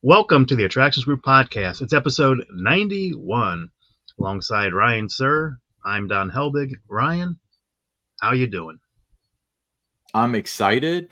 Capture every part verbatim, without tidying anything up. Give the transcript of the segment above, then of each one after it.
Welcome to the Attractions Group podcast. It's episode ninety-one. Alongside Ryan Sir, I'm Don Helbig. Ryan, how you doing? I'm excited.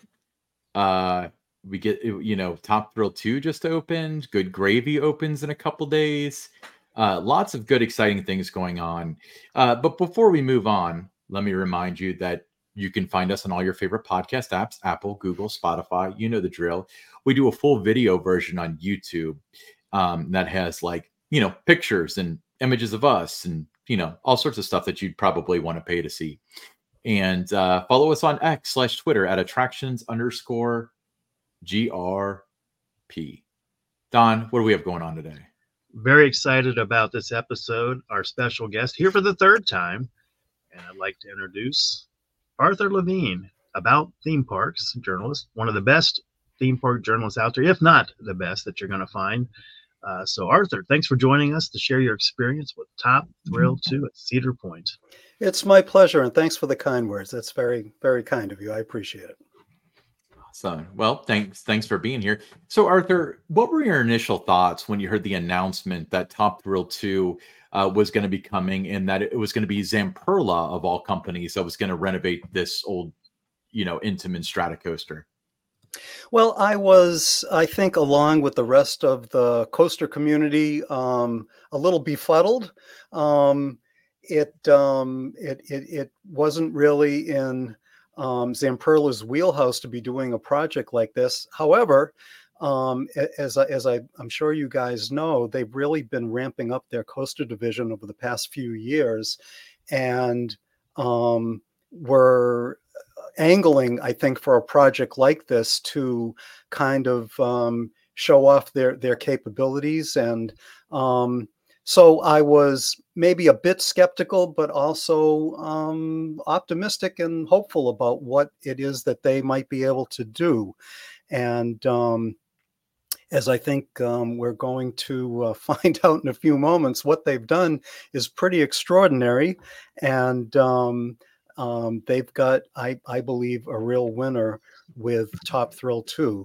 Uh, we get, you know, Top Thrill two just opened. Good Gravy opens in a couple days. Uh, lots of good, exciting things going on. Uh, but before we move on, let me remind you that you can find us on all your favorite podcast apps, Apple, Google, Spotify. You know the drill. We do a full video version on YouTube um, that has like, you know, pictures and images of us and, you know, all sorts of stuff that you'd probably want to pay to see. And uh, follow us on X slash Twitter at attractions underscore G R P. Don, what do we have going on today? Very excited about this episode. Our special guest here for the third time. And I'd like to introduce Arthur Levine, about theme parks journalist, one of the best theme park journalists out there, if not the best that you're going to find. Uh, so, Arthur, thanks for joining us to share your experience with Top Thrill two at Cedar Point. It's my pleasure, and thanks for the kind words. That's very, very kind of you. I appreciate it. So, well, thanks, thanks for being here. So, Arthur, what were your initial thoughts when you heard the announcement that Top Thrill two uh, was going to be coming, and that it was going to be Zamperla of all companies that was going to renovate this old, you know, Intamin Stratocoaster? Well, I was, I think, along with the rest of the coaster community, um, a little befuddled. Um, it, um, it it it wasn't really in um, Zamperla's wheelhouse to be doing a project like this. However, um, as I, as I, I'm sure you guys know, they've really been ramping up their coaster division over the past few years, and um, were angling, I think, for a project like this to kind of um, show off their their capabilities. And um, so I was maybe a bit skeptical, but also um, optimistic and hopeful about what it is that they might be able to do. And um, as I think um, we're going to uh, find out in a few moments, what they've done is pretty extraordinary. And um, Um, they've got, I, I believe, a real winner with Top Thrill two.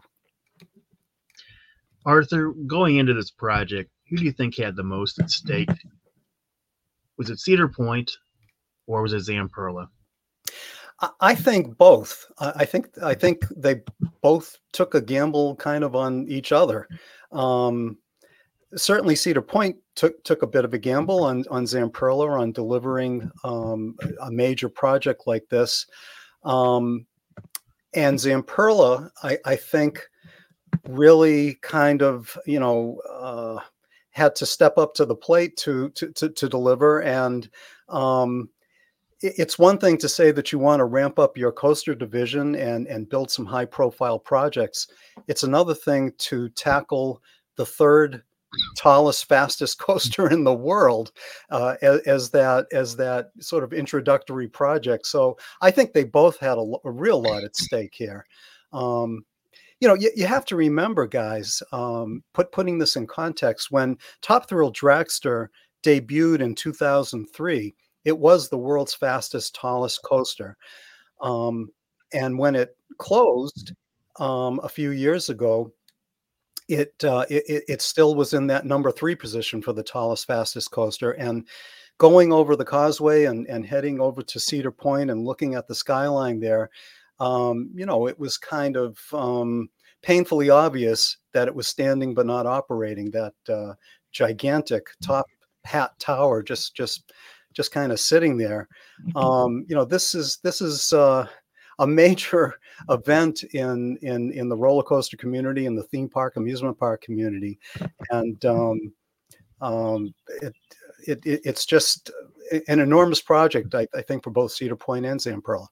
Arthur, going into this project, who do you think had the most at stake? Was it Cedar Point or was it Zamperla? I think both. I think I think they both took a gamble kind of on each other. Um, certainly Cedar Point took took a bit of a gamble on on Zamperla on delivering um, a major project like this. Um, and Zamperla, I, I think, really kind of, you know, uh, had to step up to the plate to to to, to deliver. And um, it, it's one thing to say that you want to ramp up your coaster division and and build some high profile projects. It's another thing to tackle the third tallest, fastest coaster in the world uh, as, as that as that sort of introductory project. So I think they both had a, a real lot at stake here. Um, you know, you, you have to remember, guys, um, put putting this in context. When Top Thrill Dragster debuted in two thousand three, it was the world's fastest, tallest coaster. Um, and when it closed um, a few years ago, It, uh, it it still was in that number three position for the tallest, fastest coaster. And going over the causeway and, and heading over to Cedar Point and looking at the skyline there, um, you know, it was kind of um, painfully obvious that it was standing but not operating. That uh, gigantic top hat tower just just just kind of sitting there. Um, you know, this is this is. Uh, a major event in in in the roller coaster community and the theme park amusement park community, and um, um, it, it it's just an enormous project, I, I think, for both Cedar Point and Zamperla.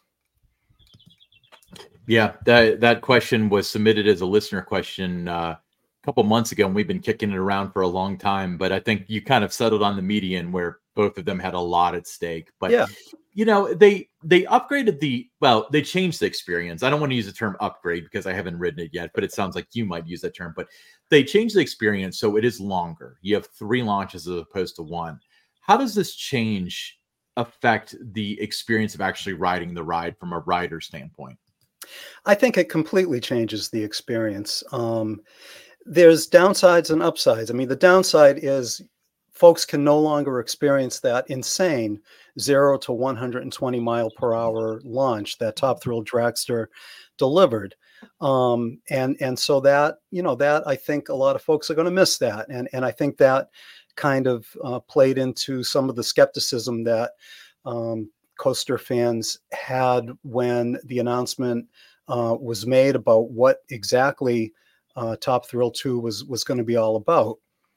Yeah, that that question was submitted as a listener question uh, a couple months ago, and we've been kicking it around for a long time. But I think you kind of settled on the median where both of them had a lot at stake. But yeah. You know, they they upgraded the, well, they changed the experience. I don't want to use the term upgrade because I haven't written it yet, but it sounds like you might use that term. But they changed the experience so it is longer. You have three launches as opposed to one. How does this change affect the experience of actually riding the ride from a rider standpoint? I think it completely changes the experience. Um, there's downsides and upsides. I mean, the downside is folks can no longer experience that insane zero to one hundred twenty mile per hour launch that Top Thrill Dragster delivered. Um, and, and so that, you know, that I think a lot of folks are going to miss that. And, and I think that kind of uh, played into some of the skepticism that um, coaster fans had when the announcement uh, was made about what exactly uh, Top Thrill two was, was going to be all about.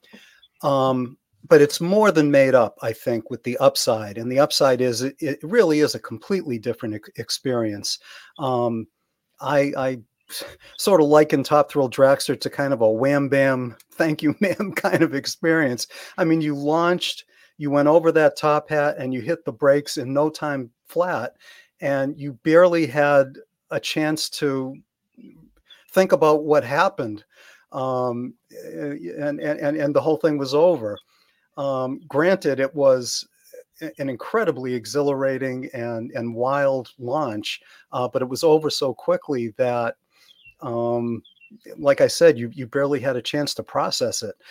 Um, but it's more than made up, I think, with the upside. And the upside is it, it really is a completely different ex- experience. Um, I, I sort of liken Top Thrill Dragster to kind of a wham bam, thank you, ma'am kind of experience. I mean, you launched, you went over that top hat and you hit the brakes in no time flat, and you barely had a chance to think about what happened. Um, and, and, and the whole thing was over. Um, granted, it was an incredibly exhilarating and, and wild launch, uh, but it was over so quickly that, um, like I said, you, you barely had a chance to process it.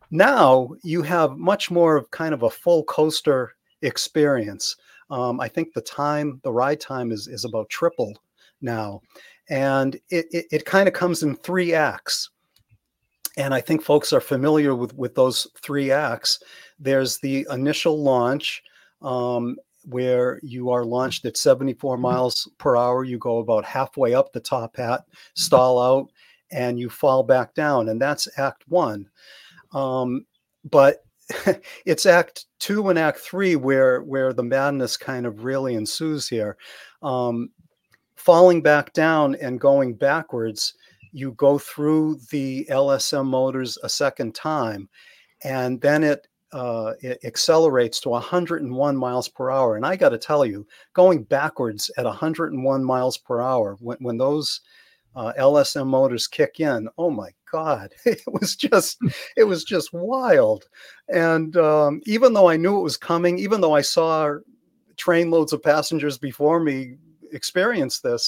Now you have much more of kind of a full coaster experience. Um, I think the time, the ride time is, is about tripled now. And it, it, it kind of comes in three acts. And I think folks are familiar with, with those three acts. There's the initial launch, um, where you are launched at seventy-four miles per hour. You go about halfway up the top hat, stall out, and you fall back down. And that's act one. Um, but it's act two and act three where, where the madness kind of really ensues here. Um, falling back down and going backwards, you go through the L S M motors a second time, and then it, uh, it accelerates to one hundred one miles per hour. And I got to tell you, going backwards at one hundred one miles per hour, when, when those uh, L S M motors kick in, oh my God, it was just, it was just wild. And um, even though I knew it was coming, even though I saw trainloads of passengers before me experience this,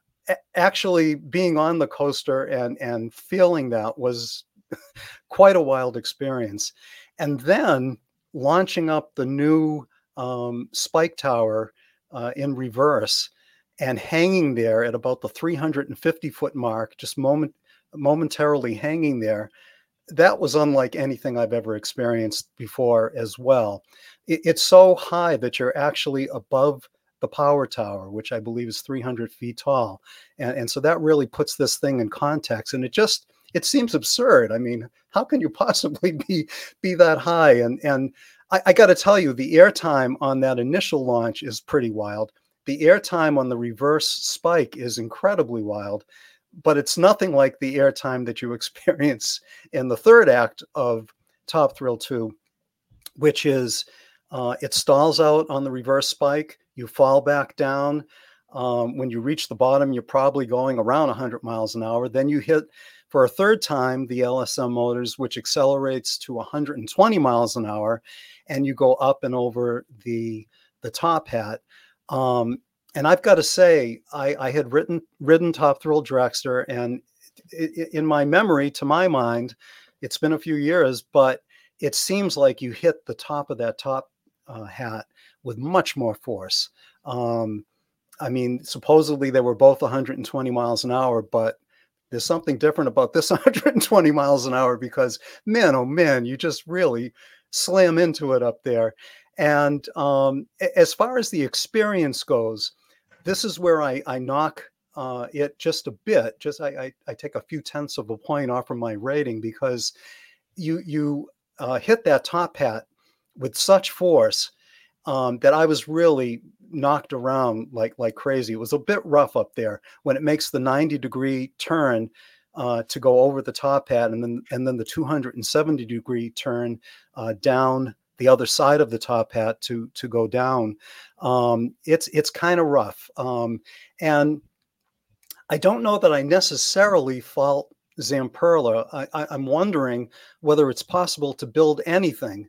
actually being on the coaster and and feeling that was quite a wild experience. And then launching up the new um, spike tower uh, in reverse and hanging there at about the three hundred fifty foot mark, just moment momentarily hanging there, that was unlike anything I've ever experienced before as well. It, it's so high that you're actually above the power tower, which I believe is three hundred feet tall. And, and so that really puts this thing in context. And it just, it seems absurd. I mean, how can you possibly be, be that high? And, and I, I got to tell you, the airtime on that initial launch is pretty wild. The airtime on the reverse spike is incredibly wild, but it's nothing like the airtime that you experience in the third act of Top Thrill two, which is uh, it stalls out on the reverse spike. You fall back down. Um, when you reach the bottom, you're probably going around one hundred miles an hour. Then you hit for a third time the L S M motors, which accelerates to one hundred twenty miles an hour, and you go up and over the the top hat. Um, and I've got to say, I, I had written ridden Top Thrill Dragster, and it, it, in my memory, to my mind, it's been a few years, but it seems like you hit the top of that top uh, hat with much more force. Um, I mean, supposedly they were both one hundred twenty miles an hour, but there's something different about this one hundred twenty miles an hour because, man, oh man, you just really slam into it up there. And um, as far as the experience goes, this is where I, I knock uh, it just a bit. Just I, I, I take a few tenths of a point off from my rating because you you uh, hit that top hat with such force um, that I was really knocked around like like crazy. It was a bit rough up there when it makes the ninety degree turn uh, to go over the top hat, and then and then the two hundred seventy degree turn uh, down the other side of the top hat to to go down. Um, it's it's kind of rough, um, and I don't know that I necessarily fault Zamperla. I, I, I'm wondering whether it's possible to build anything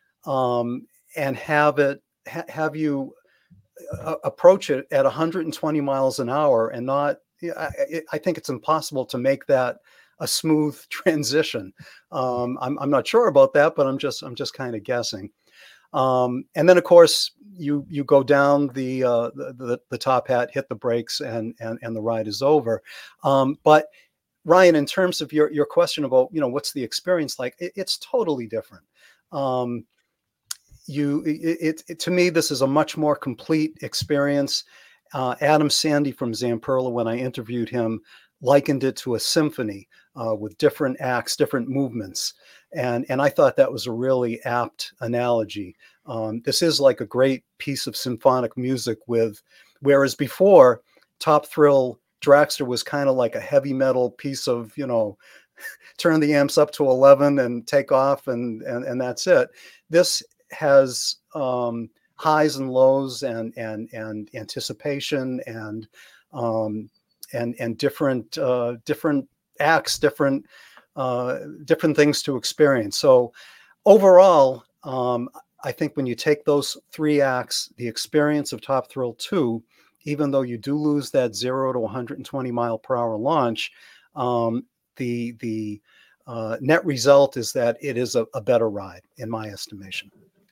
um, and have it ha- have you uh, approach it at one hundred twenty miles an hour and not. I, I think it's impossible to make that a smooth transition. Um, I'm I'm not sure about that, but I'm just I'm just kind of guessing. Um, and then of course you you go down the, uh, the the the top hat, hit the brakes, and and and the ride is over. Um, but Ryan, in terms of your your question about, you know, what's the experience like, it, it's totally different. Um, you it, it, it to me, this is a much more complete experience. Uh, Adam Sandy from Zamperla, when I interviewed him, likened it to a symphony uh, with different acts, different movements. And, and I thought that was a really apt analogy. Um, this is like a great piece of symphonic music with, whereas before, Top Thrill Dragster was kind of like a heavy metal piece of, you know, turn the amps up to eleven and take off, and, and, and that's it. This has um, highs and lows, and, and, and anticipation, and, um, and, and different, uh, different acts, different, uh, different things to experience. So overall, um, I think when you take those three acts, the experience of Top Thrill two, even though you do lose that zero to one hundred twenty mile per hour launch, um, the the uh, net result is that it is a, a better ride, in my estimation.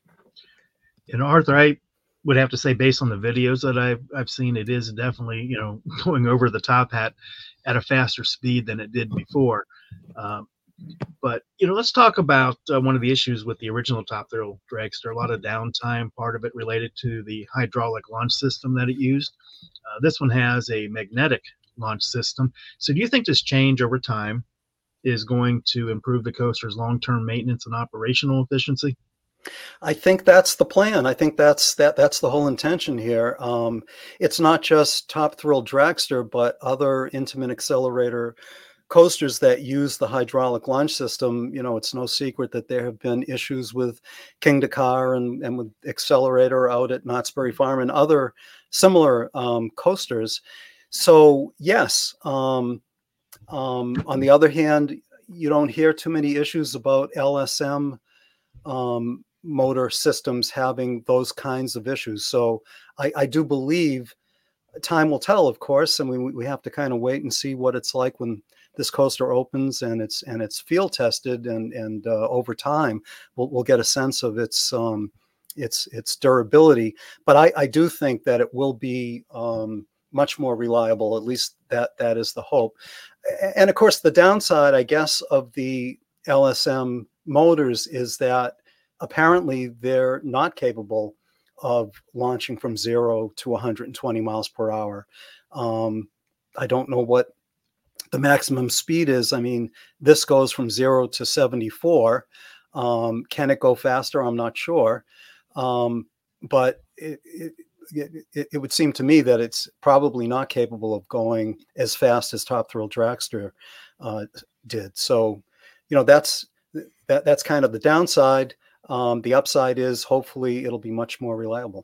And Arthur, I would have to say, based on the videos that I've I've seen, it is definitely, you know, going over the top hat at a faster speed than it did before. Um, but you know, let's talk about uh, one of the issues with the original Top Thrill Dragster. A lot of downtime, part of it related to the hydraulic launch system that it used. Uh, this one has a magnetic launch system. So do you think this change over time is going to improve the coaster's long-term maintenance and operational efficiency? I think that's the plan. I think that's that that's the whole intention here. Um, it's not just Top Thrill Dragster, but other Intamin accelerator coasters that use the hydraulic launch system. You know, it's no secret that there have been issues with King Dakar and, and with Accelerator out at Knott's Berry Farm and other similar um, coasters. So yes, um, um, on the other hand, you don't hear too many issues about L S M um, motor systems having those kinds of issues. So I, I do believe time will tell, of course, and we we have to kind of wait and see what it's like when this coaster opens and it's and it's field tested, and and uh, over time we'll we'll get a sense of its um, its its durability. But I, I do think that it will be um, much more reliable. At least that that is the hope. And of course, the downside, I guess, of the L S M motors is that apparently they're not capable of launching from zero to one hundred twenty miles per hour. Um, I don't know what the maximum speed is. I mean, this goes from zero to seventy-four. Um, can it go faster? I'm not sure. Um, but it, it, it, it would seem to me that it's probably not capable of going as fast as Top Thrill Dragster uh, did. So, you know, that's that that's kind of the downside. Um, the upside is hopefully it'll be much more reliable.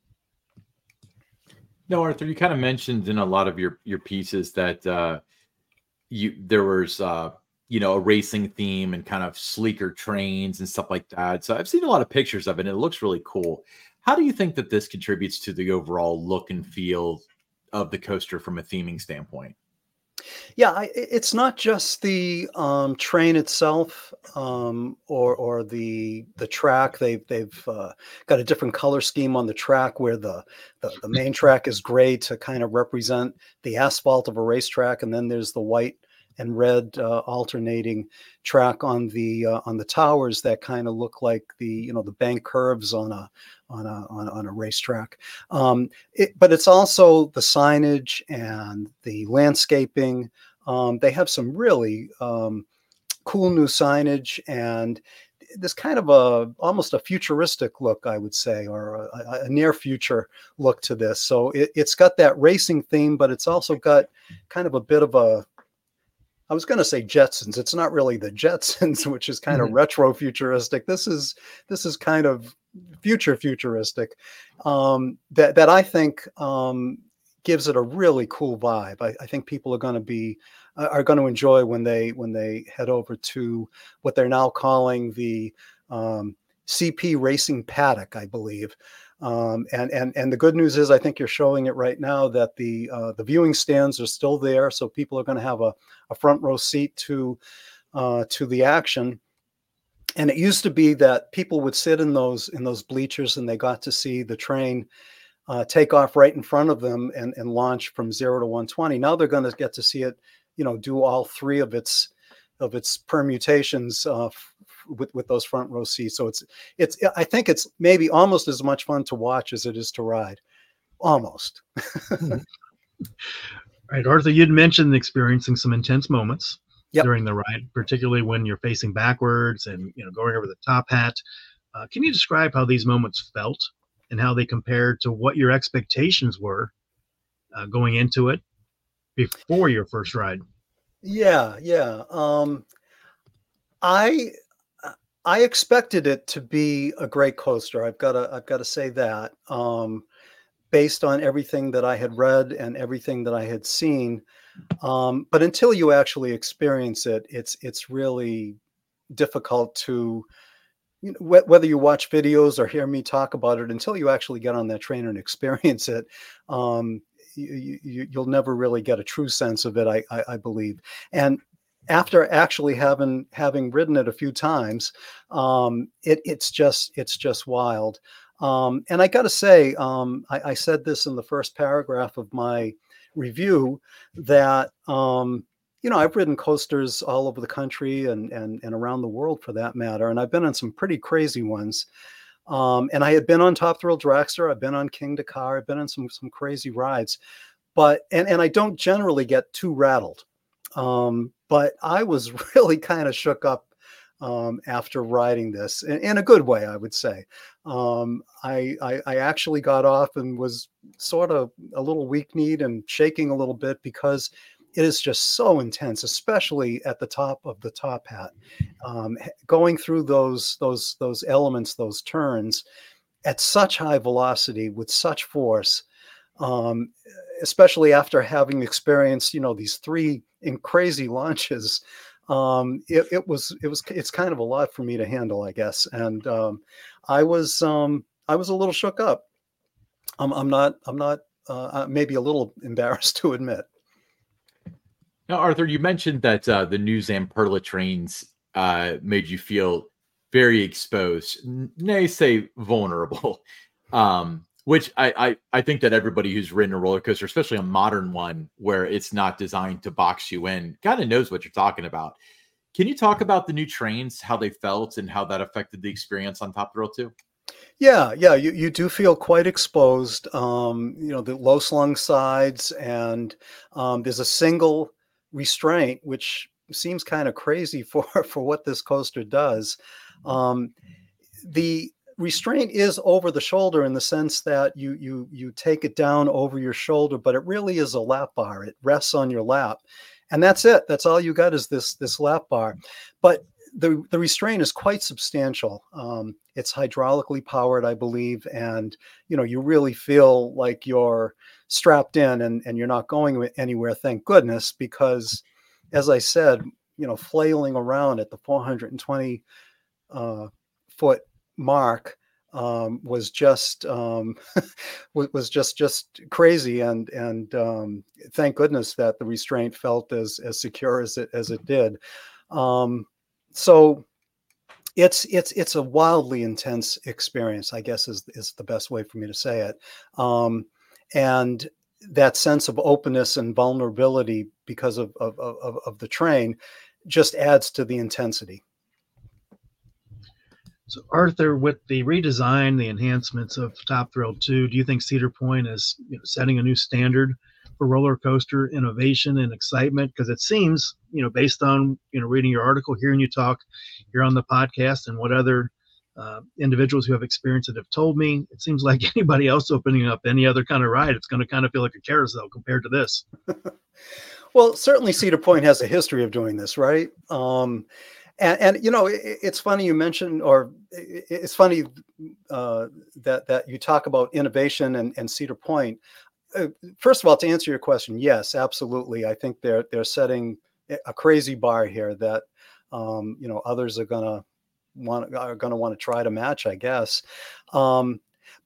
No, Arthur, you kind of mentioned in a lot of your your pieces that uh, you there was uh, you know, a racing theme and kind of sleeker trains and stuff like that. So I've seen a lot of pictures of it, and it looks really cool. How do you think that this contributes to the overall look and feel of the coaster from a theming standpoint? Yeah, I, it's not just the um, train itself um, or or the the track. They've they've uh, got a different color scheme on the track, where the, the the main track is gray to kind of represent the asphalt of a racetrack, and then there's the white and red uh, alternating track on the uh, on the towers that kind of look like the, you know, the bank curves on a on a on, on a racetrack. Um, it, but it's also the signage and the landscaping. Um, they have some really um, cool new signage, and this kind of a almost a futuristic look, I would say, or a, a near future look to this. So it, it's got that racing theme, but it's also got kind of a bit of a, I was going to say Jetsons. It's not really the Jetsons, which is kind mm-hmm. of retro futuristic. This is this is kind of future futuristic. Um, that that I think um, gives it a really cool vibe. I, I think people are going to be uh, are going to enjoy when they when they head over to what they're now calling the um, C P Racing Paddock, I believe. Um, and and and the good news is, I think you're showing it right now, that the uh, the viewing stands are still there, so people are going to have a, a front row seat to uh, to the action. And it used to be that people would sit in those in those bleachers, and they got to see the train uh, take off right in front of them and, and launch from zero to one twenty. Now they're going to get to see it, you know, do all three of its of its permutations uh, f- with with those front row seats. So it's it's I think it's maybe almost as much fun to watch as it is to ride, almost. All right, Arthur, you'd mentioned experiencing some intense moments Yep. during the ride, particularly when you're facing backwards and, you know, going over the top hat. Uh, can you describe how these moments felt and how they compared to what your expectations were uh, going into it before your first ride? Yeah, yeah. Um, I I expected it to be a great coaster. I've got to I've got to say that, um, based on everything that I had read and everything that I had seen. Um, but until you actually experience it, it's it's really difficult to, you know, wh- whether you watch videos or hear me talk about it, until you actually get on that train and experience it. Um, you, you, you'll never really get a true sense of it, I, I, I believe. And after actually having having ridden it a few times, um, it, it's just it's just wild. Um, and I got to say, um, I, I said this in the first paragraph of my review, that um, you know, I've ridden coasters all over the country and and and around the world for that matter, and I've been on some pretty crazy ones. Um, and I had been on Top Thrill Dragster, I've been on King Dakar, I've been on some some crazy rides, but and and I don't generally get too rattled. Um, but I was really kind of shook up um, after riding this in, in a good way, I would say. Um, I, I I actually got off and was sort of a little weak-kneed and shaking a little bit, because it is just so intense, especially at the top of the top hat. Um, h- going through those those those elements, those turns at such high velocity with such force, um, especially after having experienced, you know, these three in crazy launches. Um, it, it was it was it's kind of a lot for me to handle, I guess, and um, I was um, I was a little shook up. I'm, I'm not I'm not uh, uh, maybe a little embarrassed to admit. Now, Arthur, you mentioned that uh, the new Zamperla trains uh, made you feel very exposed, n- nay, say vulnerable. Um, which I, I I think that everybody who's ridden a roller coaster, especially a modern one where it's not designed to box you in, kind of knows what you're talking about. Can you talk about the new trains, how they felt, and how that affected the experience on Top Thrill two? Yeah, yeah, you, you do feel quite exposed. Um, you know, the low slung sides, and um, there's a single restraint, which seems kind of crazy for for what this coaster does. Um, the restraint is over the shoulder, in the sense that you you you take it down over your shoulder, but it really is a lap bar. It rests on your lap, and that's it. That's all you got, is this this lap bar. But the the restraint is quite substantial. Um, it's hydraulically powered, I believe, and you know, you really feel like you're strapped in, and and you're not going anywhere. Thank goodness, because, as I said, you know, flailing around at the four hundred twenty uh, foot mark um, was just um, was, was just just crazy, and and um, thank goodness that the restraint felt as as secure as it as it did. Um, so it's it's it's a wildly intense experience, I guess, is is the best way for me to say it. Um, and that sense of openness and vulnerability, because of of, of of the train, just adds to the intensity. So, Arthur, with the redesign, the enhancements of Top Thrill two, do you think Cedar Point is, you know, setting a new standard for roller coaster innovation and excitement? Because it seems, you know, based on, you know, reading your article, hearing you talk here on the podcast, and what other uh, individuals who have experienced it have told me, it seems like anybody else opening up any other kind of ride, it's going to kind of feel like a carousel compared to this. Well, certainly Cedar Point has a history of doing this, right? Um, and, and you know, it, it's funny you mentioned, or it, it's funny uh, that that you talk about innovation and, and Cedar Point. Uh, first of all, to answer your question, yes, absolutely. I think they're they're setting a crazy bar here that um, you know, others are gonna want are gonna want to try to match, I guess. Um, but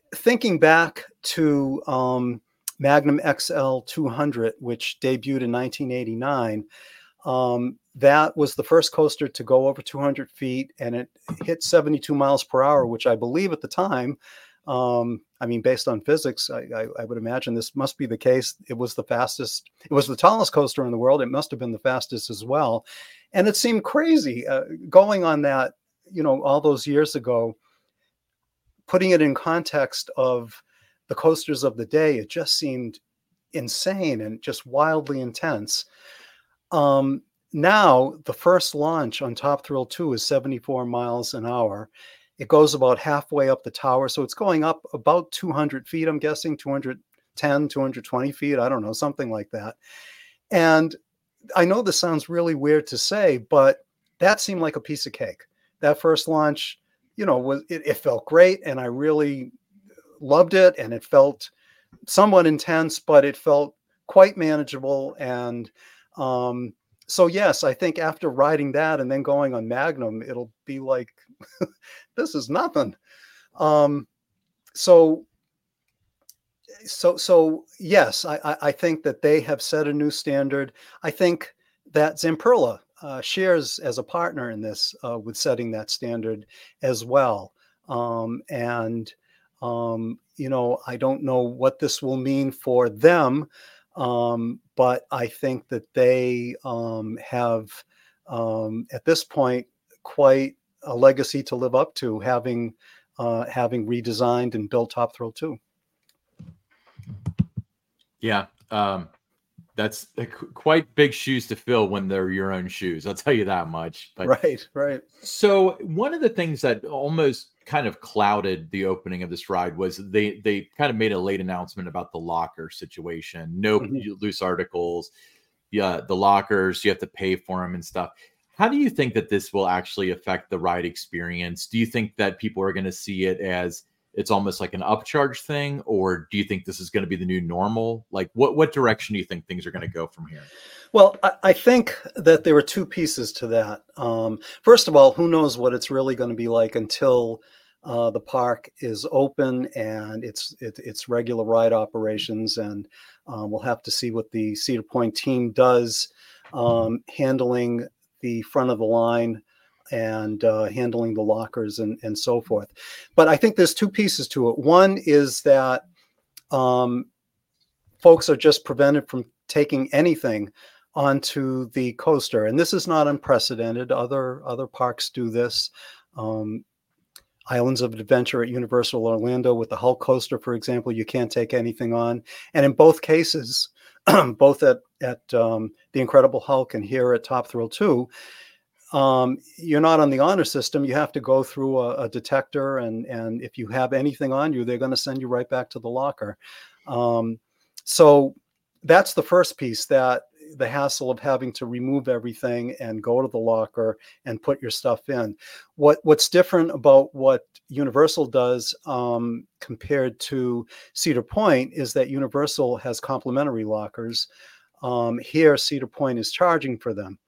thinking back to um, Magnum X L two hundred, which debuted in nineteen eighty-nine, um, that was the first coaster to go over two hundred feet, and it hit seventy-two miles per hour, which I believe at the time, um, I mean, based on physics, I, I, I would imagine this must be the case. It was the fastest, it was the tallest coaster in the world. It must have been the fastest as well. And it seemed crazy uh, going on that, you know, all those years ago, putting it in context of the coasters of the day, it just seemed insane and just wildly intense. Um, now, the first launch on Top Thrill two is seventy-four miles an hour. It goes about halfway up the tower. So it's going up about two hundred feet, I'm guessing, two hundred ten, two hundred twenty feet. I don't know, something like that. And I know this sounds really weird to say, but that seemed like a piece of cake. That first launch, you know, was it, it felt great, and I really loved it, and it felt somewhat intense, but it felt quite manageable. And um, so, yes, I think after riding that and then going on Magnum, it'll be like, this is nothing. Um, so, so, so yes, I, I think that they have set a new standard. I think that Zamperla uh, shares as a partner in this uh, with setting that standard as well. Um, and, um, you know, I don't know what this will mean for them, um, but I think that they um, have, um, at this point, quite a legacy to live up to, having uh, having redesigned and built Top Thrill two. Yeah, um, that's uh, qu- quite big shoes to fill when they're your own shoes. I'll tell you that much. But Right, right. so one of the things that almost kind of clouded the opening of this ride was they they kind of made a late announcement about the locker situation. No Mhm. loose articles. Yeah, the lockers, you have to pay for them and stuff. How do you think that this will actually affect the ride experience? Do you think that people are going to see it as it's almost like an upcharge thing, or do you think this is going to be the new normal? Like, what what direction do you think things are going to go from here? Well, I, I think that there are two pieces to that. Um, first of all, who knows what it's really going to be like until uh, the park is open and it's it, it's regular ride operations, and um, we'll have to see what the Cedar Point team does, um, handling the front of the line and uh, handling the lockers and, and so forth. But I think there's two pieces to it. One is that um, folks are just prevented from taking anything onto the coaster, and this is not unprecedented. Other other parks do this. Um, Islands of Adventure at Universal Orlando with the Hulk coaster, for example, you can't take anything on. And in both cases, both at at um, the Incredible Hulk and here at Top Thrill two, um, you're not on the honor system. You have to go through a, a detector, and and if you have anything on you, they're going to send you right back to the locker. Um, so that's the first piece, that the hassle of having to remove everything and go to the locker and put your stuff in. What what's different about what Universal does um, compared to Cedar Point is that Universal has complimentary lockers. Um, here, Cedar Point is charging for them.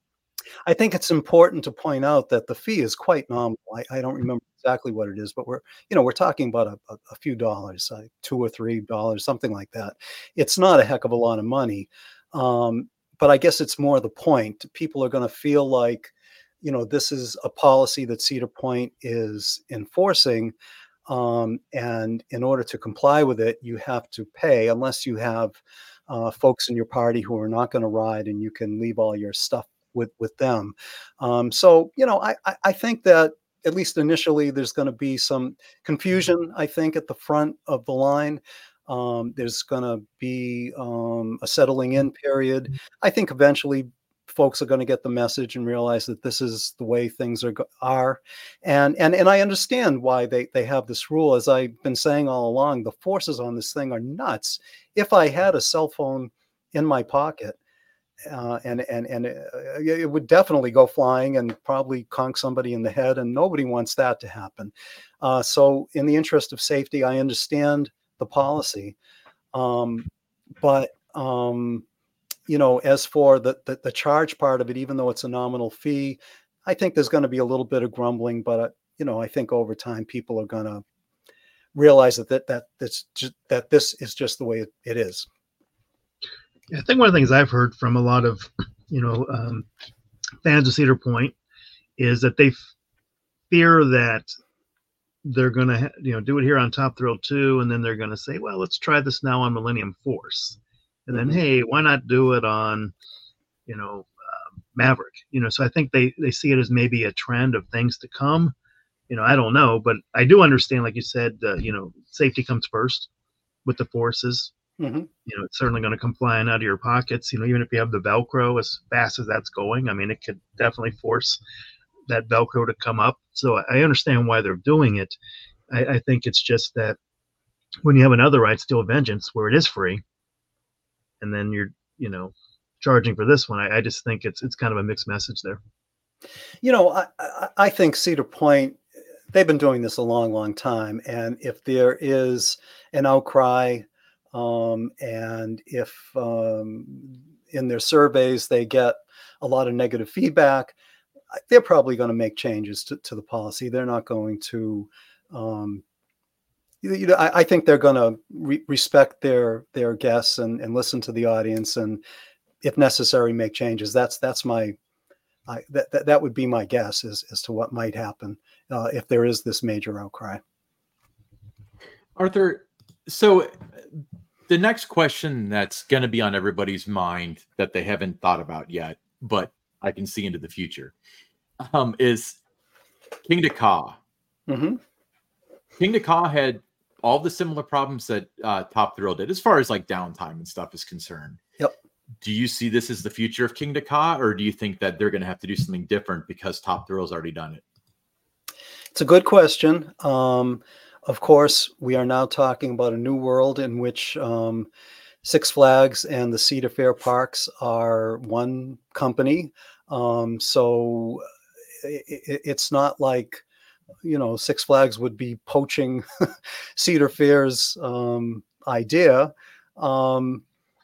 I think it's important to point out that the fee is quite nominal. I, I don't remember exactly what it is, but we're, you know, we're talking about a, a, a few dollars, like two or three dollars, something like that. It's not a heck of a lot of money, um, but I guess it's more the point. People are going to feel like, you know, this is a policy that Cedar Point is enforcing, um, and in order to comply with it, you have to pay, unless you have uh, folks in your party who are not going to ride, and you can leave all your stuff with with them. Um, so, you know, I, I I think that at least initially there's going to be some confusion, I think, at the front of the line. Um, there's going to be um, a settling in period. I think eventually folks are going to get the message and realize that this is the way things are go- are, and and and I understand why they they have this rule. As I've been saying all along, the forces on this thing are nuts. If I had a cell phone in my pocket, uh, and and and uh, it would definitely go flying and probably conk somebody in the head, and nobody wants that to happen. Uh, so, in the interest of safety, I understand the policy, um, but um, you know, as for the, the the charge part of it, even though it's a nominal fee, I think there's going to be a little bit of grumbling, but uh, you know, I think over time people are going to realize that that that that's just, that this is just the way it, it is. I think one of the things I've heard from a lot of, you know, um, fans of Cedar Point is that they f- fear that they're going to, ha- you know, do it here on Top Thrill two, and then they're going to say, well, let's try this now on Millennium Force, and then, Mhm. hey, why not do it on, you know, uh, Maverick? You know, so I think they they see it as maybe a trend of things to come. You know, I don't know, but I do understand, like you said, uh, you know, safety comes first with the forces. hmm You know, it's certainly going to come flying out of your pockets. You know, even if you have the Velcro, as fast as that's going, I mean, it could definitely force that Velcro to come up. So I understand why they're doing it. I, I think it's just that when you have another ride, Steel Vengeance, where it is free, and then you're, you know, charging for this one, I, I just think it's it's kind of a mixed message there. You know, I, I I think Cedar Point, they've been doing this a long, long time, and if there is an outcry, um, and if um, in their surveys they get a lot of negative feedback, they're probably going to make changes to, to the policy. They're not going to. Um, you you know, I, I think they're going to re- respect their their guests and, and listen to the audience, and if necessary, make changes. That's that's my I, that, that that would be my guess as as to what might happen uh, if there is this major outcry. Arthur, so the next question that's going to be on everybody's mind that they haven't thought about yet, but I can see into the future, um, is Kingda Ka. Mm-hmm. Kingda Ka had all the similar problems that uh, Top Thrill did, as far as like downtime and stuff is concerned. Yep. Do you see this as the future of Kingda Ka, or do you think that they're going to have to do something different because Top Thrill's already done it? It's a good question. Um, of course, we are now talking about a new world in which um, Six Flags and the Cedar Fair parks are one company. Um, so it, it's not like, you know, Six Flags would be poaching Cedar Fair's um, idea. Um,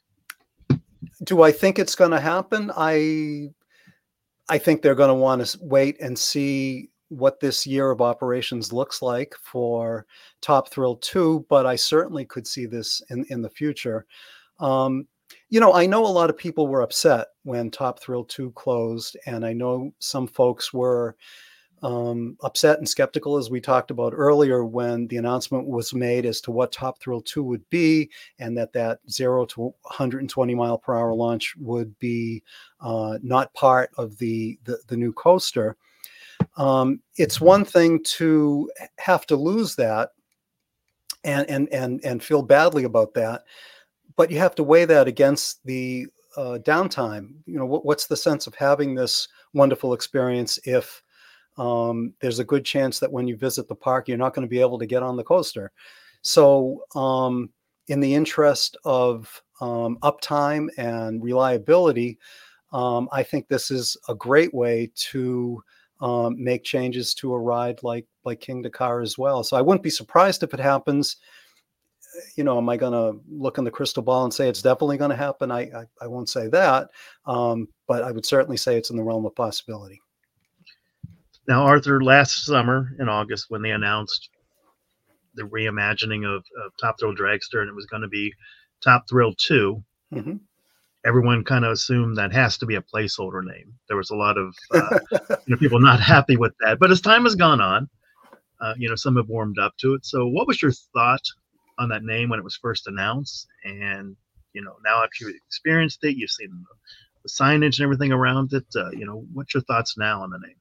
do I think it's going to happen? I I think they're going to want to wait and see what this year of operations looks like for Top Thrill two, but I certainly could see this in, in the future. Um, you know, I know a lot of people were upset when Top Thrill two closed, and I know some folks were um, upset and skeptical, as we talked about earlier, when the announcement was made as to what Top Thrill two would be, and that that zero to one hundred twenty mile per hour launch would be uh, not part of the, the, the new coaster. Um, it's one thing to have to lose that and, and, and, and feel badly about that, but you have to weigh that against the uh, downtime. You know, what, what's the sense of having this wonderful experience if um, there's a good chance that when you visit the park, you're not going to be able to get on the coaster. So um, in the interest of um, uptime and reliability, um, I think this is a great way to um, make changes to a ride like like Kingda Ka as well. So I wouldn't be surprised if it happens. You know, am I going to look in the crystal ball and say it's definitely going to happen? I, I I won't say that, um, but I would certainly say it's in the realm of possibility. Now, Arthur, last summer in August, when they announced the reimagining of, of Top Thrill Dragster, and it was going to be Top Thrill two, Mm-hmm. everyone kind of assumed that has to be a placeholder name. There was a lot of uh, you know, people not happy with that. But as time has gone on, uh, you know, some have warmed up to it. So what was your thought on that name when it was first announced? And, you know, now after you've experienced it, you've seen the, the signage and everything around it, uh, you know, what's your thoughts now on the name?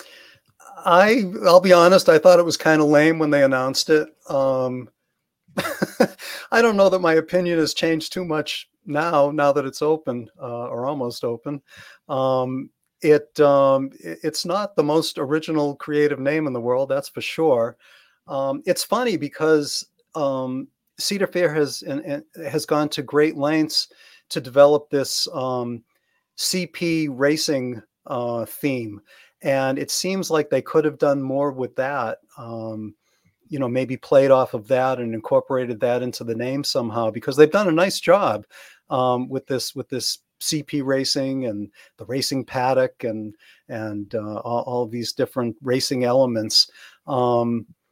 I, I'll be honest, I thought it was kind of lame when they announced it. Um, I don't know that my opinion has changed too much now, now that it's open uh, or almost open. Um, it um, it's not the most original creative name in the world, that's for sure. Um, it's funny because um, Cedar Fair has and, and has gone to great lengths to develop this um, C P racing uh, theme. And it seems like they could have done more with that, um, you know, maybe played off of that and incorporated that into the name somehow, because they've done a nice job um, with this with this C P racing and the racing paddock and and uh, all, all of these different racing elements. Um,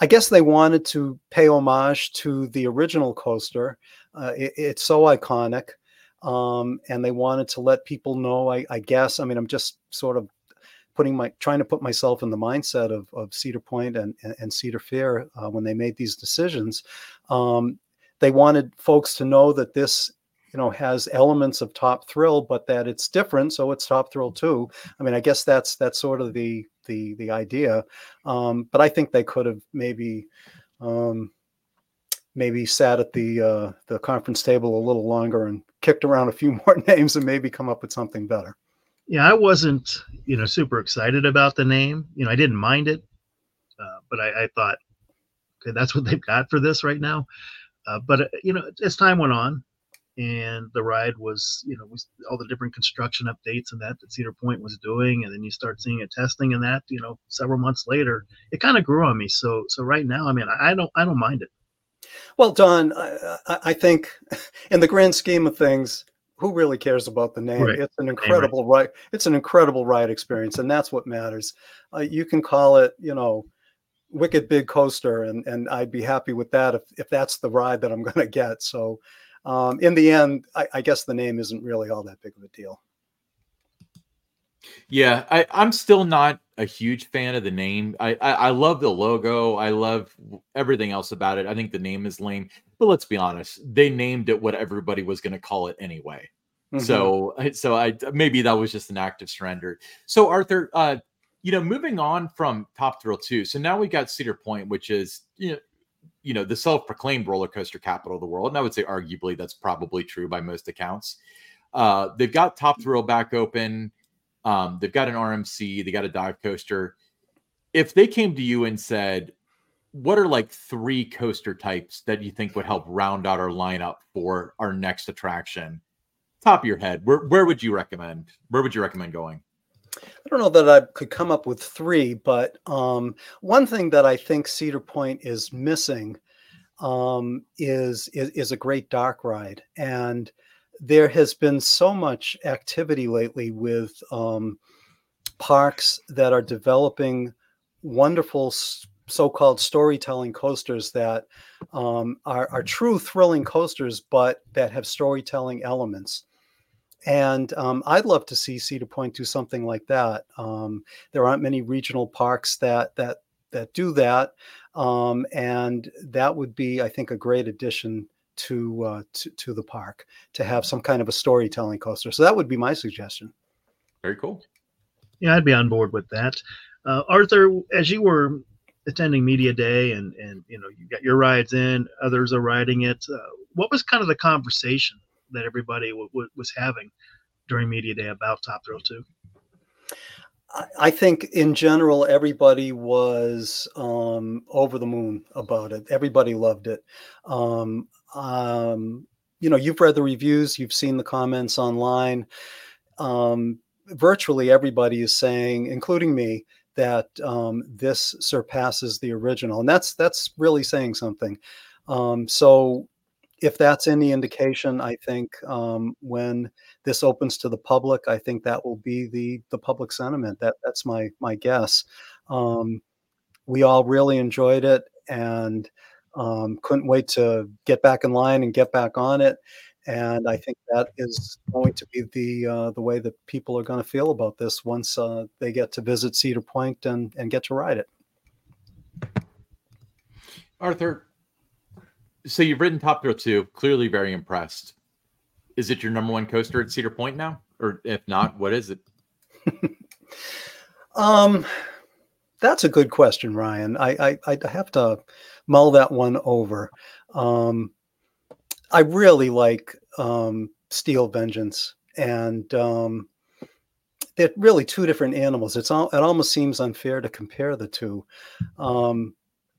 I guess they wanted to pay homage to the original coaster. Uh, it, it's so iconic. Um, and they wanted to let people know, I, I guess, I mean, I'm just sort of putting my, trying to put myself in the mindset of, of Cedar Point and, and, and Cedar Fair uh, when they made these decisions. Um, they wanted folks to know that this, you know, has elements of Top Thrill, but that it's different. So it's Top Thrill two. I mean, I guess that's, that's sort of the, the, the idea. Um, but I think they could have maybe, um, maybe sat at the uh, the conference table a little longer and kicked around a few more names and maybe come up with something better. Yeah, I wasn't, you know, super excited about the name. You know, I didn't mind it, uh, but I, I thought, okay, that's what they've got for this right now. Uh, but uh, you know, as time went on, and the ride was, you know, was all the different construction updates and that that Cedar Point was doing, and then you start seeing it testing and that, you know, several months later, it kind of grew on me. So, so right now, I mean, I, I don't, I don't mind it. Well, Don, I, I think in the grand scheme of things, who really cares about the name? Right. It's an incredible ride. It's an incredible ride experience, and that's what matters. Uh, you can call it, you know, Wicked Big Coaster, and and I'd be happy with that if if that's the ride that I'm going to get. So, um, in the end, I, I guess the name isn't really all that big of a deal. Yeah, I, I'm still not a huge fan of the name. I, I I love the logo. I love everything else about it. I think the name is lame. But let's be honest, they named it what everybody was going to call it anyway. Mm-hmm. So so I maybe that was just an act of surrender. So Arthur, uh, you know, moving on from Top Thrill two. So now we got Cedar Point, which is you know you know the self-proclaimed roller coaster capital of the world, and I would say arguably that's probably true by most accounts. Uh, they've got Top Thrill back open. Um, they've got an R M C, they got a dive coaster. If they came to you and said, what are like three coaster types that you think would help round out our lineup for our next attraction? Top of your head, where where would you recommend? Where would you recommend going? I don't know that I could come up with three, but um, one thing that I think Cedar Point is missing um, is, is is a great dark ride. And there has been so much activity lately with um, parks that are developing wonderful so-called storytelling coasters that um, are, are true thrilling coasters, but that have storytelling elements. And um, I'd love to see Cedar Point do something like that. Um, there aren't many regional parks that that that do that, um, and that would be, I think, a great addition to, uh, to to the park to have some kind of a storytelling coaster. So that would be my suggestion. Very cool. Yeah, I'd be on board with that. Uh, Arthur, as you were attending Media Day and and you know you got your rides in, others are riding it. Uh, what was kind of the conversation that everybody w- w- was having during Media Day about Top Thrill two? I think in general, everybody was um, over the moon about it. Everybody loved it. Um, um, you know, you've read the reviews, you've seen the comments online. Um, virtually everybody is saying, including me, that um, this surpasses the original. And that's that's really saying something. Um, so if that's any indication, I think um, when this opens to the public, I think that will be the the public sentiment. That that's my my guess. Um, we all really enjoyed it and um, couldn't wait to get back in line and get back on it. And I think that is going to be the uh, the way that people are going to feel about this once uh, they get to visit Cedar Point and and get to ride it. Arthur, so you've ridden Top Thrill two, clearly very impressed. Is it your number one coaster at Cedar Point now? Or if not, what is it? um, that's a good question, Ryan. I, I, I have to mull that one over. Um, I really like um, Steel Vengeance, and um, they're really two different animals. It's all, it almost seems unfair to compare the two. Um,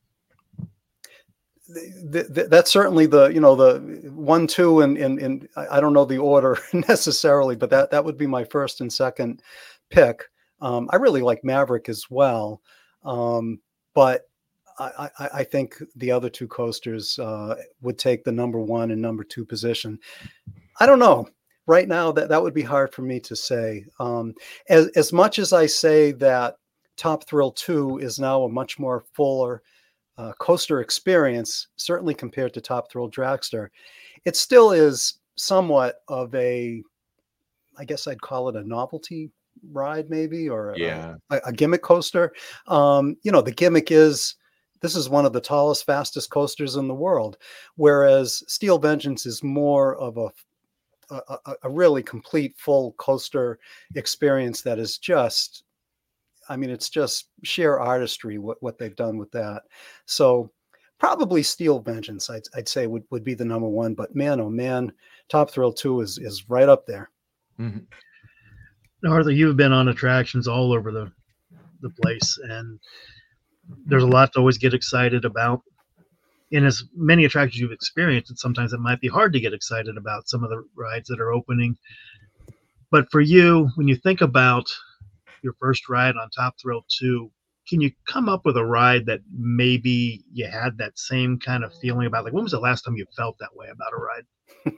th- th- that's certainly the, you know, the one, two, and, and, and I don't know the order necessarily, but that, that would be my first and second pick. Um, I really like Maverick as well. Um, but I, I, I think the other two coasters uh, would take the number one and number two position. I don't know. Right now, that, that would be hard for me to say. Um, as, as much as I say that Top Thrill two is now a much more fuller uh, coaster experience, certainly compared to Top Thrill Dragster, it still is somewhat of a, I guess I'd call it a novelty ride, maybe, or a, Yeah. a, a gimmick coaster. Um, you know, the gimmick is this is one of the tallest, fastest coasters in the world, whereas Steel Vengeance is more of a a, a really complete, full coaster experience that is just, I mean, it's just sheer artistry what, what they've done with that. So probably Steel Vengeance, I'd, I'd say would, would be the number one. But man, oh man, Top Thrill two is is right up there. Mm-hmm. Now, Arthur, you've been on attractions all over the the place, and there's a lot to always get excited about. In as many attractions you've experienced, and sometimes it might be hard to get excited about some of the rides that are opening. But for you, when you think about your first ride on Top Thrill two, can you come up with a ride that maybe you had that same kind of feeling about? Like, when was the last time you felt that way about a ride?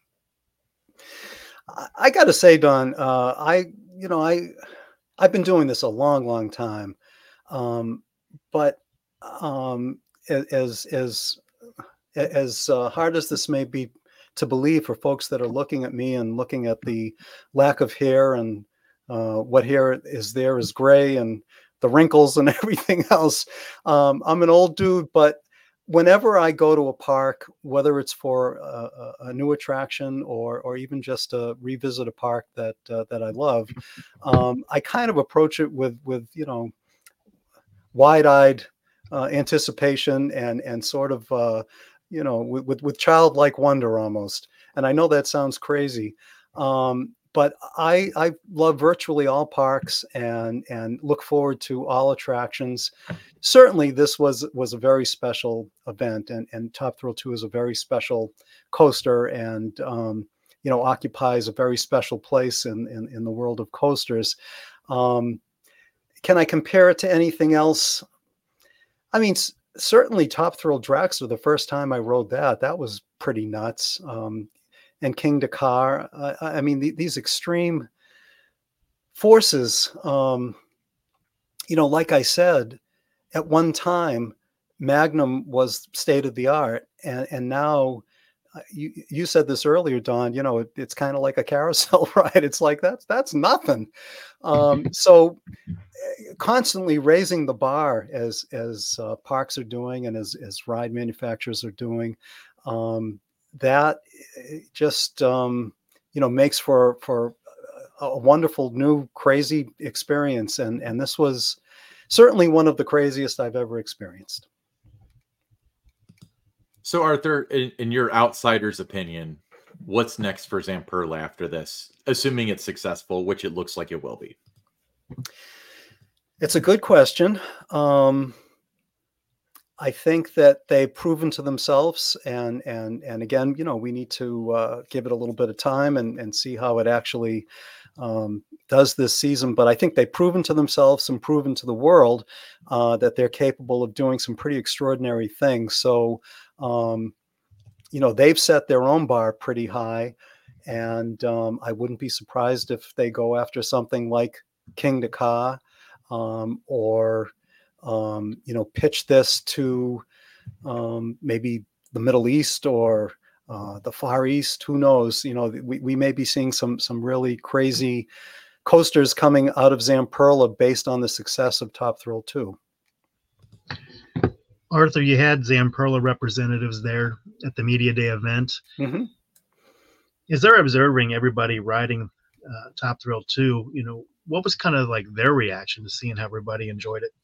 I got to say, Don, uh, I, you know, I, I've been doing this a long, long time. Um, but um, as, as, as uh, hard as this may be to believe for folks that are looking at me and looking at the lack of hair and uh, what hair is there is gray and the wrinkles and everything else. Um, I'm an old dude, but whenever I go to a park, whether it's for a, a new attraction or or even just to revisit a park that uh, that I love, um, I kind of approach it with with you know wide-eyed uh, anticipation and and sort of uh, you know with, with with childlike wonder almost. And I know that sounds crazy. Um, But I, I love virtually all parks and and look forward to all attractions. Certainly, this was was a very special event, and, and Top Thrill two is a very special coaster, and um, you know occupies a very special place in in, in the world of coasters. Um, can I compare it to anything else? I mean, s- certainly Top Thrill Dragster. The first time I rode that, that was pretty nuts. Um, and King Dakar. Uh, I mean, the, these extreme forces, um, you know, like I said, at one time, Magnum was state of the art. And, and now, uh, you, you said this earlier, Don, you know, it, it's kind of like a carousel ride. It's like, that's, that's nothing. Um, so constantly raising the bar as, as uh, parks are doing and as, as ride manufacturers are doing. Um, that just um, you know makes for for a wonderful new crazy experience, and and this was certainly one of the craziest I've ever experienced. So Arthur, in, in your outsider's opinion, what's next for Zamperla after this, assuming it's successful, which it looks like it will be? It's a good question. um, I think that they've proven to themselves, and and and again, you know, we need to uh, give it a little bit of time and and see how it actually um, does this season. But I think they've proven to themselves and proven to the world uh, that they're capable of doing some pretty extraordinary things. So, um, you know, they've set their own bar pretty high, and um, I wouldn't be surprised if they go after something like King Dakar um, or um, you know, pitch this to um, maybe the Middle East or uh, the Far East. Who knows? You know, we, we may be seeing some some really crazy coasters coming out of Zamperla based on the success of Top Thrill two. Arthur, you had Zamperla representatives there at the Media Day event. Mm-hmm. As they're observing everybody riding uh, Top Thrill two, you know, what was kind of like their reaction to seeing how everybody enjoyed it?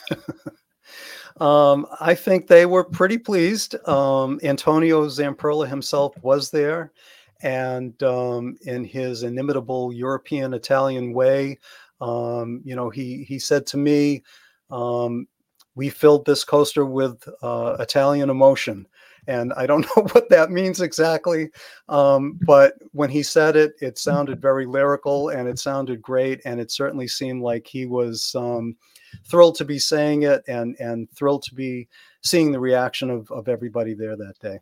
um, I think they were pretty pleased. Um, Antonio Zamperla himself was there, and um, in his inimitable European Italian way, um, you know, he he said to me, um, "We filled this coaster with uh, Italian emotion." And I don't know what that means exactly, um, but when he said it, it sounded very lyrical and it sounded great, and it certainly seemed like he was um, thrilled to be saying it and and thrilled to be seeing the reaction of, of everybody there that day.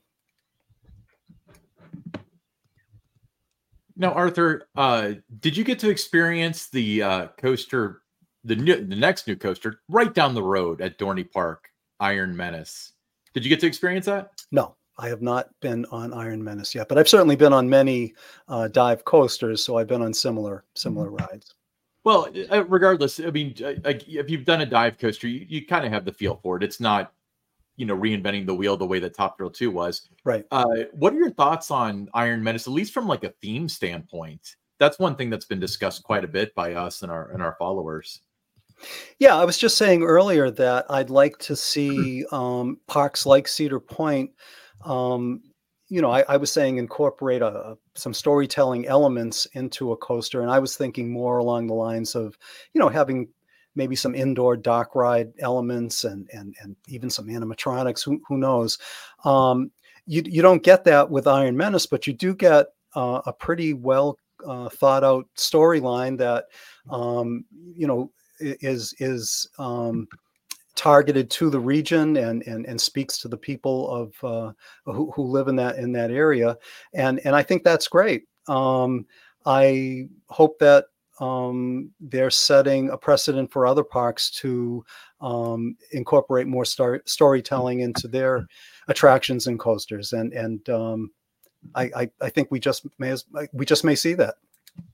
Now, Arthur, uh, did you get to experience the uh, coaster, the new, the next new coaster right down the road at Dorney Park? Iron Menace. Did you get to experience that? No, I have not been on Iron Menace yet, but I've certainly been on many uh, dive coasters, so I've been on similar similar rides. Well, uh, regardless, I mean, uh, like, if you've done a dive coaster, you, you kind of have the feel for it. It's not, you know, reinventing the wheel the way that Top Thrill two was. Right. Uh, what are your thoughts on Iron Menace, at least from like a theme standpoint? That's one thing that's been discussed quite a bit by us and our and our followers. Yeah, I was just saying earlier that I'd like to see um, parks like Cedar Point, um, you know, I, I was saying incorporate a, some storytelling elements into a coaster. And I was thinking more along the lines of, you know, having maybe some indoor dock ride elements and and and even some animatronics, who, who knows. Um, you, you don't get that with Iron Menace, but you do get uh, a pretty well uh, thought out storyline that, um, you know, is is um, targeted to the region and and and speaks to the people of uh, who, who live in that in that area, and and I think that's great. Um, I hope that um, they're setting a precedent for other parks to um, incorporate more star- storytelling into their attractions and coasters, and and um, I, I I think we just may as, we just may see that.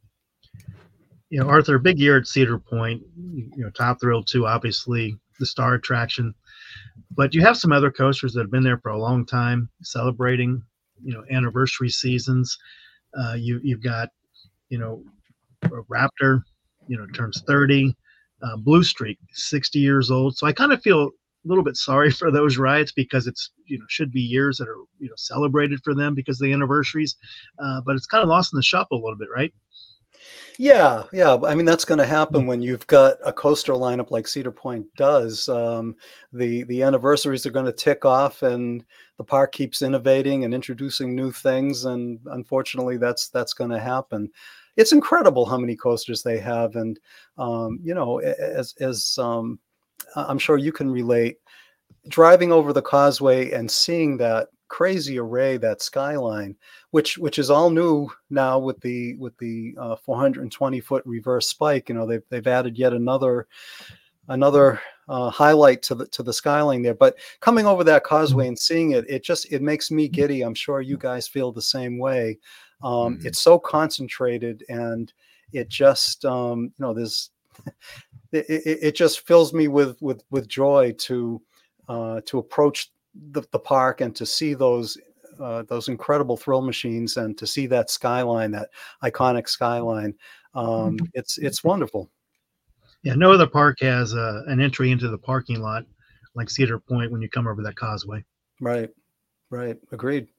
You know, Arthur, big year at Cedar Point, you know, Top Thrill two, obviously the star attraction, but you have some other coasters that have been there for a long time celebrating, you know, anniversary seasons. Uh, you, you've got, you know, Raptor, you know, turns thirty, uh, Blue Streak, sixty years old. So I kind of feel a little bit sorry for those rides because it's, you know, should be years that are, you know, celebrated for them because of the anniversaries, uh, but it's kind of lost in the shuffle a little bit, right? Yeah, yeah. I mean, that's going to happen when you've got a coaster lineup like Cedar Point does. Um, the the anniversaries are going to tick off, and the park keeps innovating and introducing new things. And unfortunately, that's that's going to happen. It's incredible how many coasters they have, and um, you know, as as um, I'm sure you can relate, driving over the causeway and seeing that crazy array, that skyline, which which is all new now with the with the uh, four hundred twenty foot reverse spike. You know, they've they've added yet another another uh, highlight to the to the skyline there. But coming over that causeway and seeing it, it just it makes me giddy. I'm sure you guys feel the same way. Um, Mm-hmm. It's so concentrated, and it just um, you know there's it, it, it just fills me with with with joy to uh, to approach the, the park and to see those uh, those incredible thrill machines and to see that skyline, that iconic skyline. Um, it's it's wonderful. Yeah, no other park has uh, an entry into the parking lot like Cedar Point when you come over that causeway. Right, right. Agreed.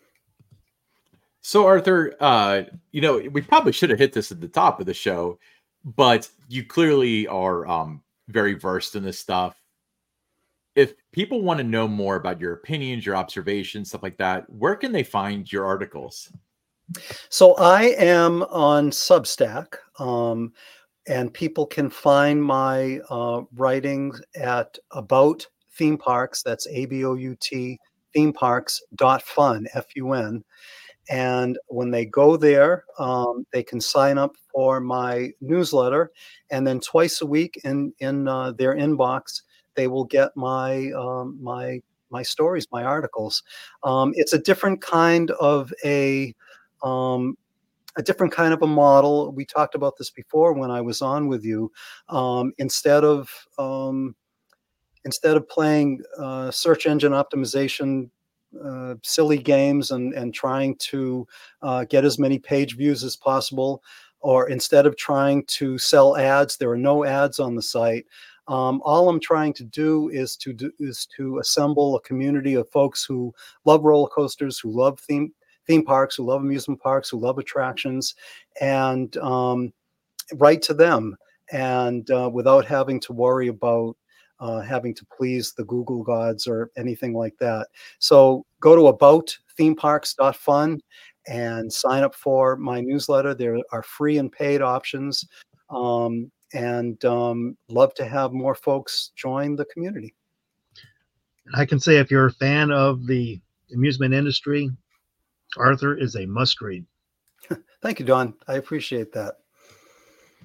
So, Arthur, uh, you know, we probably should have hit this at the top of the show, but you clearly are um, very versed in this stuff. If people want to know more about your opinions, your observations, stuff like that, where can they find your articles? So I am on Substack, um, and people can find my uh, writings at About Theme Parks. That's A B O U T theme parks dot fun, F U N. And when they go there, um, they can sign up for my newsletter, and then twice a week in in uh, their inbox, they will get my um, my my stories, my articles. Um, it's a different kind of a um, a different kind of a model. We talked about this before when I was on with you. Um, instead of um, instead of playing uh, search engine optimization uh, silly games and and trying to uh, get as many page views as possible, or instead of trying to sell ads, there are no ads on the site. Um, all I'm trying to do is to do, is to assemble a community of folks who love roller coasters, who love theme theme parks, who love amusement parks, who love attractions, and um, write to them, and uh, without having to worry about uh, having to please the Google gods or anything like that. So go to About theme parks dot fun and sign up for my newsletter. There are free and paid options. Um, and um, love to have more folks join the community. I can say if you're a fan of the amusement industry, Arthur is a must read. Thank you, Don. I appreciate that.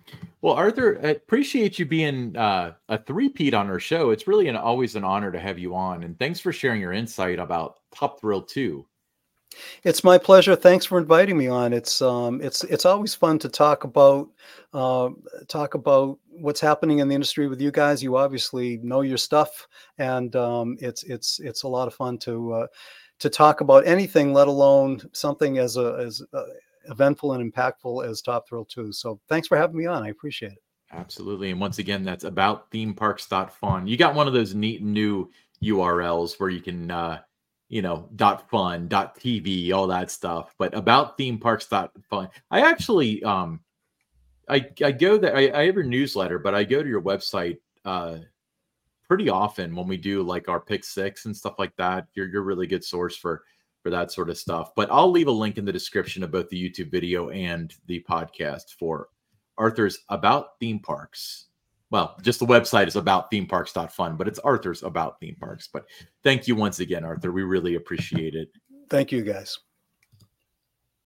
Well, Arthur, I appreciate you being uh, a three-peat on our show. It's really an, always an honor to have you on. And thanks for sharing your insight about Top Thrill two. It's my pleasure. Thanks for inviting me on. It's um, it's it's always fun to talk about uh, talk about what's happening in the industry with you guys. You obviously know your stuff, and um, it's it's it's a lot of fun to uh, to talk about anything, let alone something as a as uh, eventful and impactful as Top Thrill two. So thanks for having me on. I appreciate it. Absolutely. And once again, that's about theme parks dot fun. You got one of those neat new U R Ls where you can. Uh, you know, dot fun, dot tv, all that stuff, but about theme parks dot fun. I actually, um, I, I go there, I, I have your newsletter, but I go to your website, uh, pretty often when we do like our pick six and stuff like that. You're, you're a really good source for, for that sort of stuff, but I'll leave a link in the description of both the YouTube video and the podcast for Arthur's About Theme Parks. Well, just the website is about theme parks dot fun, but it's Arthur's About Theme Parks. But thank you once again, Arthur. We really appreciate it. Thank you, guys.